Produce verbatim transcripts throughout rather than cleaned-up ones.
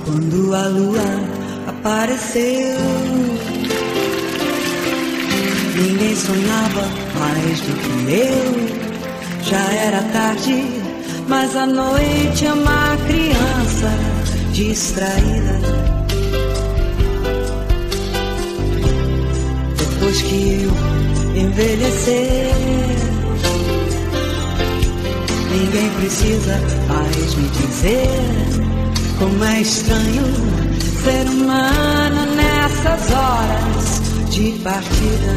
Quando a lua apareceu, ninguém sonhava mais do que eu. Já era tarde, mas a noite é uma criança distraída. Depois que eu envelhecer, ninguém precisa mais me dizer como é estranho ser humano nessas horas de partida.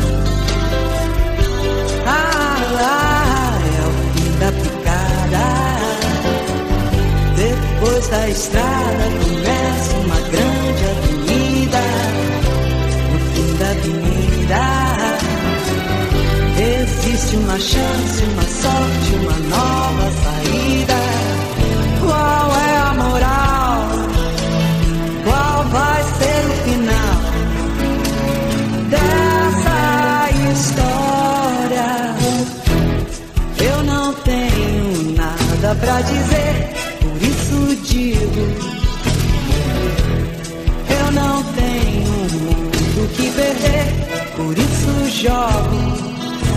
Ah, ah, é o fim da picada. Depois da estrada começa uma grande avenida. No fim da avenida existe uma chance, uma sorte, uma nova saída. Qual é a moral? Qual vai ser o final dessa história? Eu não tenho nada pra dizer, por isso digo: eu não tenho muito o que perder, por isso jogo.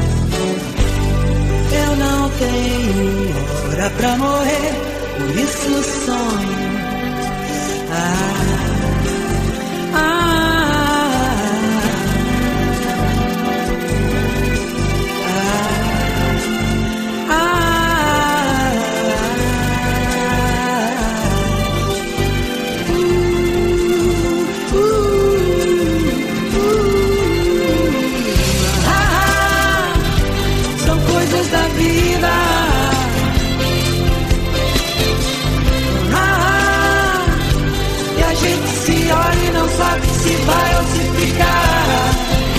Eu não tenho hora pra morrer, por isso sonho. Ah, ah, ah, ah, uh, uh, uh, ah, são coisas da vida. Olha e não sabe se vai ou se ficar.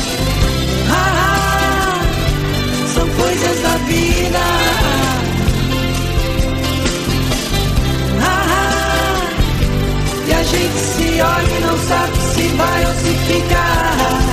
Ah, são coisas da vida. Ah, e a gente se olha e não sabe se vai ou se ficar.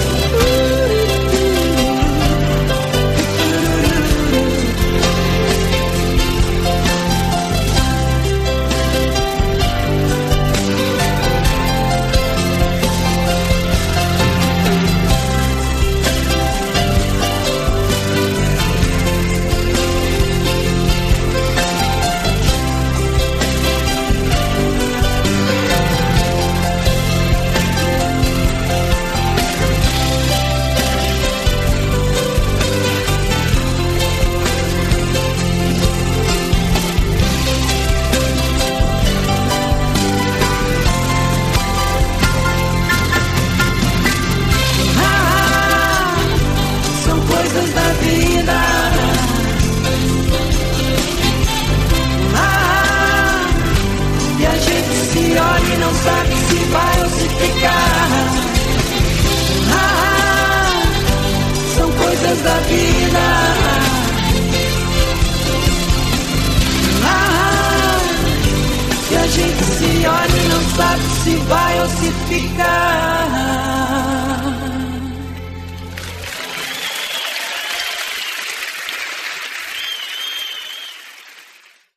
Da vida, ah, e a gente se olha e não sabe se vai ou se ficar.